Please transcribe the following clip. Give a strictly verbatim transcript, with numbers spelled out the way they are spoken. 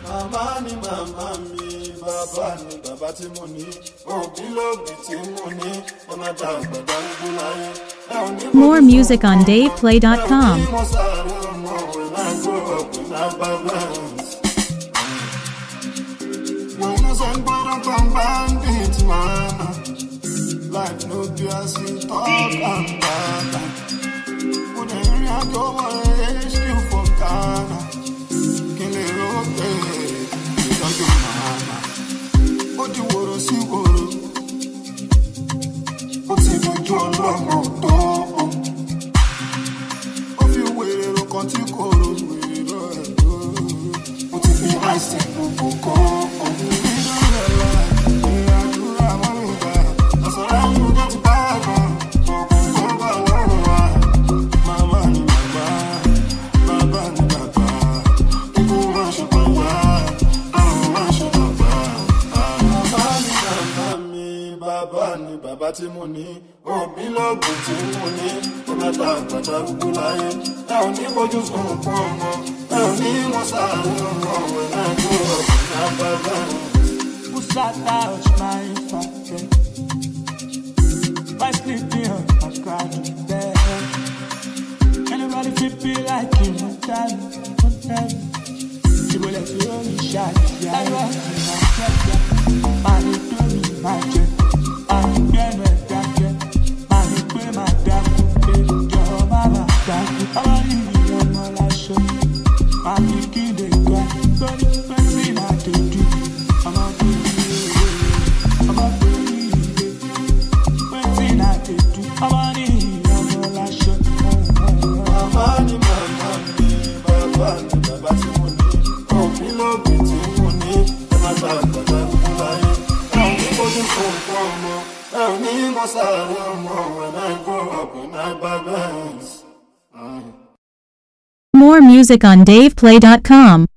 Màmá ni màmá mi, bàbá ni bàbá tí mo ní, òbí lóbí tí mo ní, ẹ má dá àgbàdá gbogbo láyé. More music on dave play dot com. Life no be as you talk and bad. Put the area go H Q for Ghana. Kill it okay, you don't do mama. What you wanna see, what? What's in your jaw, long door? If you wait, it'll continue. What if you ice it, will go? Bàbá tí mo ní, òbí lọ́gùn tí mo ní, ọ̀nàdà àgbàdà gbogbo láyé. Ẹ ò ní bójú fún òkun ọmọ, ẹ ò ní wọ́n sáré ọmọ ọ̀wẹ̀ náà tó ọ̀gbìn náà bá bá. Pusata touch my pocket, by sleeping on my crowded bed. Anybody feel me like him, one time, one time. You will let you only shine, yeah. I was in my treasure, my little magic. I'm gonna die, I'm gonna die. Your mama died. I'm in my life, I'm thinking they got something I to do. I'm out to do, I'm out to do. Something I to do. I'm in my life. Mama ni mama ni, baba ni baba tí mo ní, òbí lóbí tí mo ní, ẹ má ta àgbàdá gbogbo láyé. Ẹ ò ní bójú fún òkú ọmọ. More music on dave play dot com.